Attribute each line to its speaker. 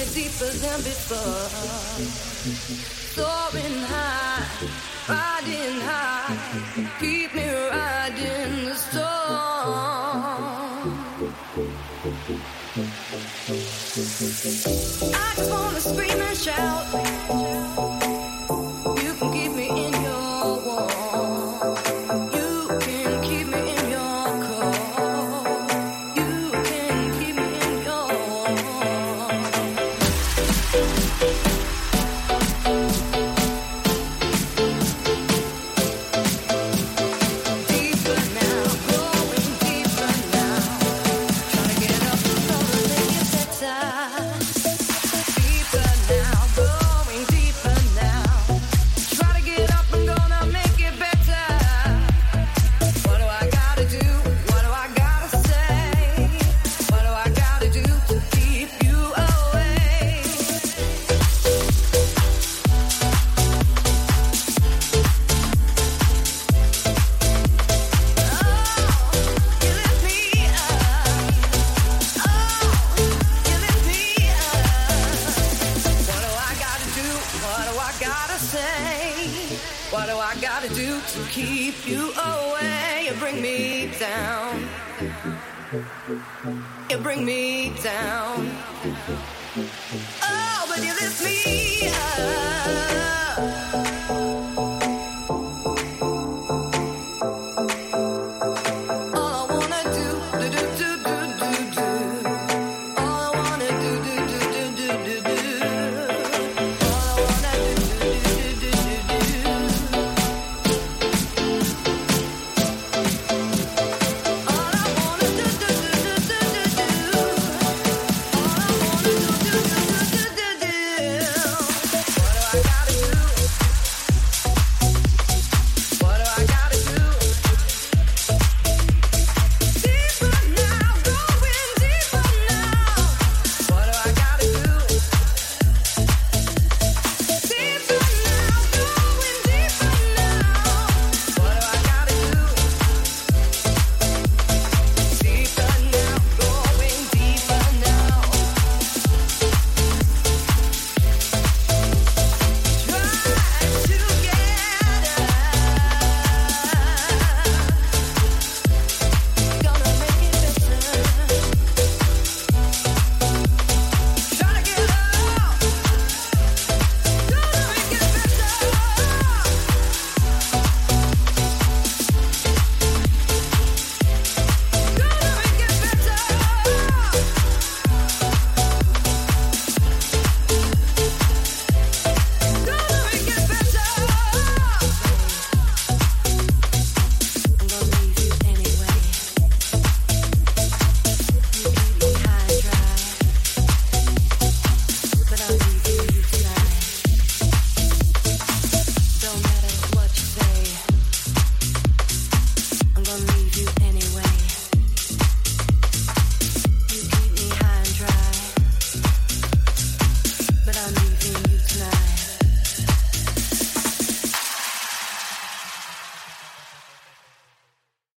Speaker 1: deeper than before. Soaring high, riding high, keep me riding the storm. I just wanna scream and shout. You can keep me in your warmth. You can keep me in your cold. You can keep me in your warmth. Deeper now, going deeper now. Trying to get up and gonna make it better. Deeper now, going deeper now. Try to get up and gonna make it better. What do I gotta do? What do I gotta say? What do I gotta do to keep you away? Oh, you lift me up. Oh, you lift me up. What do I gotta do? What do I gotta say? What do I gotta do to keep you away? You bring me down. You bring me down.